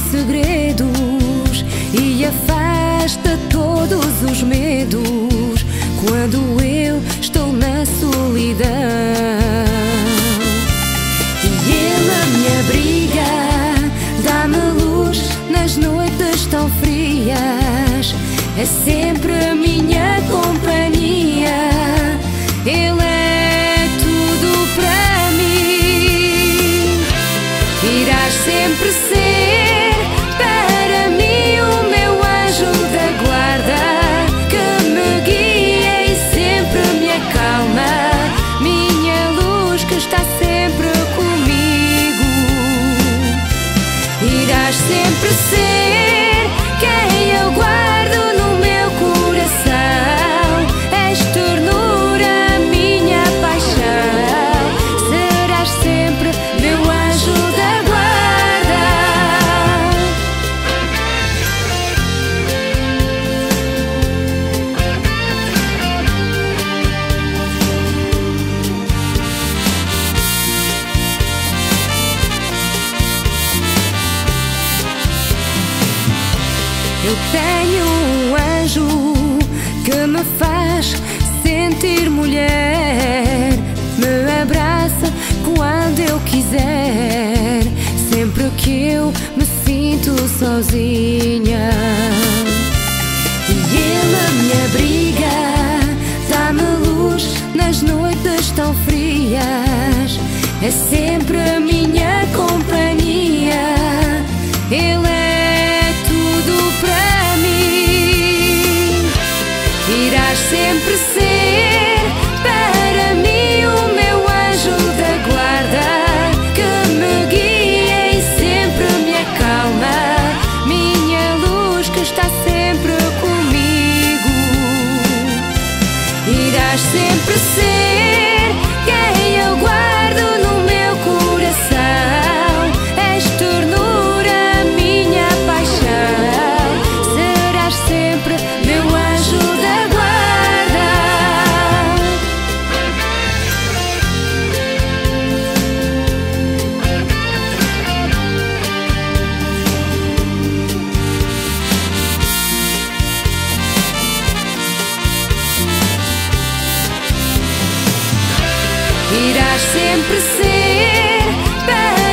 segredos e afasta todos os medos quando eu estou na solidão. E Ele me abriga, dá-me luz nas noites tão frias, é sempre a minha companhia. Ele é tudo para mim. Irás sempre ser para mim o meu anjo da guarda, que me guia e sempre me acalma, minha luz que está sempre comigo. Irás sempre ser quem eu guardo no meu coração, és ternura, minha paixão, serás sempre meu anjo da guarda. Eu tenho um anjo que me faz sentir mulher, me abraça quando eu quiser, sempre que eu me sinto sozinha. E Ele me abriga, dá-me luz nas noites tão frias, é sempre a minha companhia. Ele é tudo para mim. Irás sempre ser para mim o meu anjo da guarda, que me guia e sempre me acalma, minha luz que está sempre comigo. Irás sempre ser quem eu guardo no meu coração, és ternura, minha paixão, serás sempre meu anjo da guarda. Irás sempre ser para